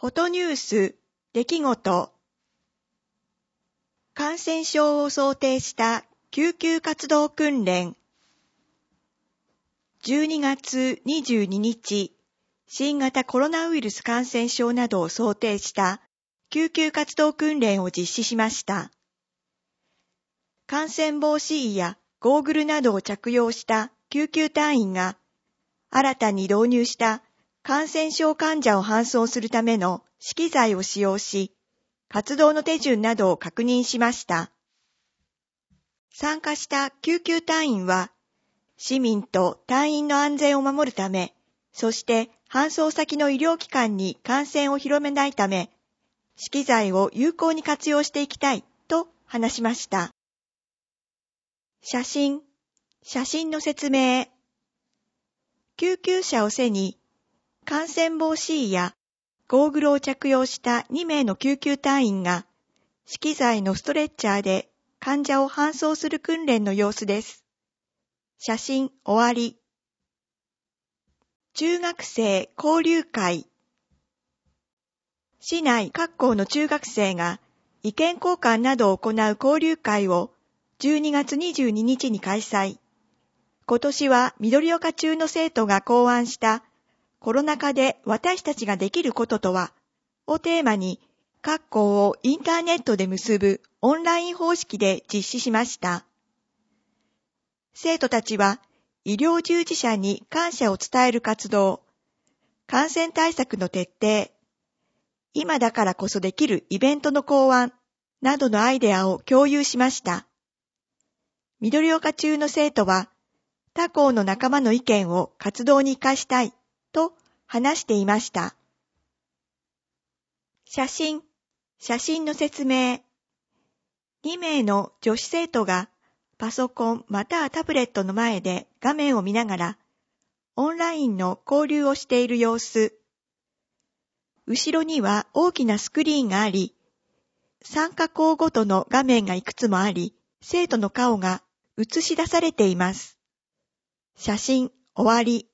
フォトニュース、出来事。感染症を想定した救急活動訓練。12月22日、新型コロナウイルス感染症などを想定した救急活動訓練を実施しました。感染防止衣やゴーグルなどを着用した救急隊員が、新たに導入した感染症患者を搬送するための資機材を使用し、活動の手順などを確認しました。参加した救急隊員は、市民と隊員の安全を守るため、そして搬送先の医療機関に感染を広めないため、資機材を有効に活用していきたいと話しました。写真の説明。救急車を背に、感染防止衣やゴーグルを着用した2名の救急隊員が、資機材のストレッチャーで患者を搬送する訓練の様子です。写真終わり。中学生交流会。市内各校の中学生が意見交換などを行う交流会を12月22日に開催。今年は緑岡中の生徒が考案したコロナ禍で私たちができることとはをテーマに各校をインターネットで結ぶオンライン方式で実施しました。生徒たちは医療従事者に感謝を伝える活動、感染対策の徹底、今だからこそできるイベントの考案などのアイデアを共有しました。緑岡中の生徒は他校の仲間の意見を活動に生かしたいと話していました。写真の説明。2名の女子生徒がパソコンまたはタブレットの前で画面を見ながらオンラインの交流をしている様子。後ろには大きなスクリーンがあり、参加校ごとの画面がいくつもあり、生徒の顔が映し出されています。写真終わり。